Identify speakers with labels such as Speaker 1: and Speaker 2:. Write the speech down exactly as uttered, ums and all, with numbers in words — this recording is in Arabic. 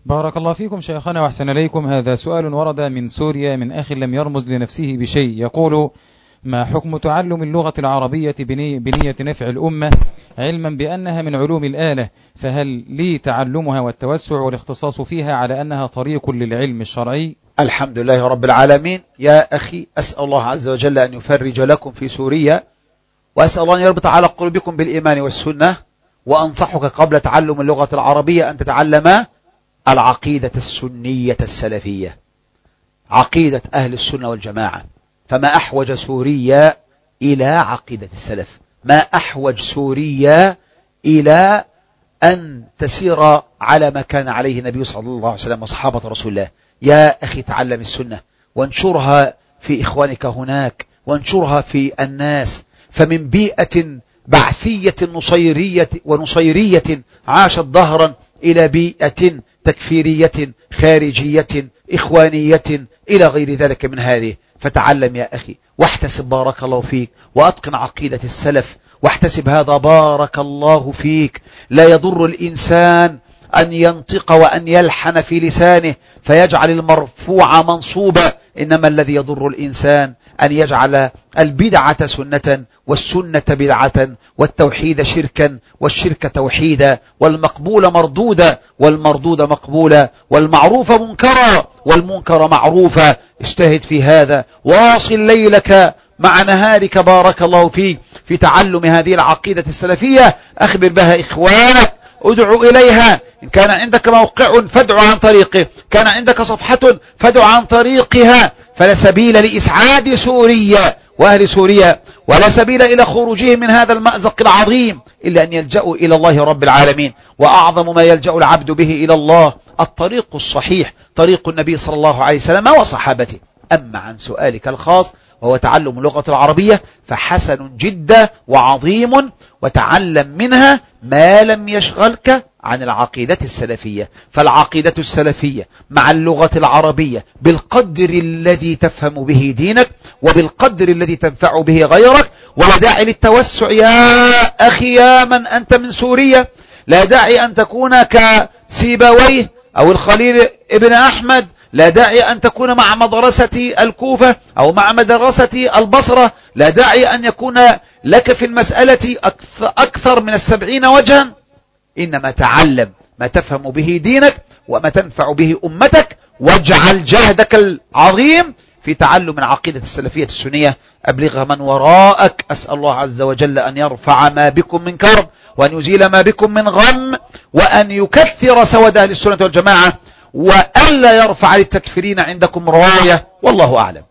Speaker 1: بارك الله فيكم شيخنا وأحسن إليكم. هذا سؤال ورد من سوريا من أخ لم يرمز لنفسه بشيء، يقول: ما حكم تعلم اللغة العربية بني بنية نفع الأمة، علما بأنها من علوم الآلة، فهل لي تعلمها والتوسع والاختصاص فيها على أنها طريق للعلم الشرعي؟
Speaker 2: الحمد لله رب العالمين. يا أخي، أسأل الله عز وجل أن يفرج لكم في سوريا، وأسأل الله أن يربط على قلوبكم بالإيمان والسنة. وأنصحك قبل تعلم اللغة العربية أن تتعلم العقيدة السنية السلفية، عقيدة أهل السنة والجماعة. فما أحوج سوريا إلى عقيدة السلف، ما أحوج سوريا إلى أن تسير على ما كان عليه النبي صلى الله عليه وسلم وصحابة رسول الله. يا أخي، تعلم السنة وانشرها في إخوانك هناك، وانشرها في الناس. فمن بيئة بعثية نصيرية ونصيرية عاشت ظهرا إلى بيئة تكفيرية خارجية إخوانية إلى غير ذلك من هذه. فتعلم يا أخي واحتسب بارك الله فيك، وأتقن عقيدة السلف واحتسب هذا بارك الله فيك. لا يضر الإنسان أن ينطق وأن يلحن في لسانه فيجعل المرفوع منصوبا، إنما الذي يضر الإنسان أن يجعل البدعة سنة والسنة بدعة والتوحيد شركا والشرك توحيدا والمقبول مردودا والمردود مقبولا والمعروف منكرا والمنكر معروفا. اجتهد في هذا، واصل ليلك مع نهارك بارك الله فيك في تعلم هذه العقيدة السلفية. أخبر بها إخوانك، ادعو إليها. إن كان عندك موقع فادعو عن طريقه، كان عندك صفحة فادعو عن طريقها. فلا سبيل لإسعاد سوريا وأهل سوريا، ولا سبيل إلى خروجهم من هذا المأزق العظيم إلا أن يلجأوا إلى الله رب العالمين. وأعظم ما يلجأ العبد به إلى الله الطريق الصحيح، طريق النبي صلى الله عليه وسلم وصحابته. أما عن سؤالك الخاص وهو تعلم اللغة العربية فحسن جدا وعظيم، وتعلم منها ما لم يشغلك عن العقيدة السلفية. فالعقيدة السلفية مع اللغة العربية بالقدر الذي تفهم به دينك وبالقدر الذي تنفع به غيرك. ولا داعي للتوسع يا أخي، يا من أنت من سوريا، لا داعي أن تكون كسيبويه أو الخليل ابن أحمد، لا داعي أن تكون مع مدرسة الكوفة أو مع مدرسة البصرة، لا داعي أن يكون لك في المسألة أكثر من السبعين وجها. إنما تعلم ما تفهم به دينك وما تنفع به أمتك، واجعل جهدك العظيم في تعلم العقيدة السلفية السنية. أبلغها من وراءك. أسأل الله عز وجل أن يرفع ما بكم من كرب، وأن يزيل ما بكم من غم، وأن يكثر سواد أهل السنة والجماعة، وألا يرفع للتكفيرين عندكم راية. والله أعلم.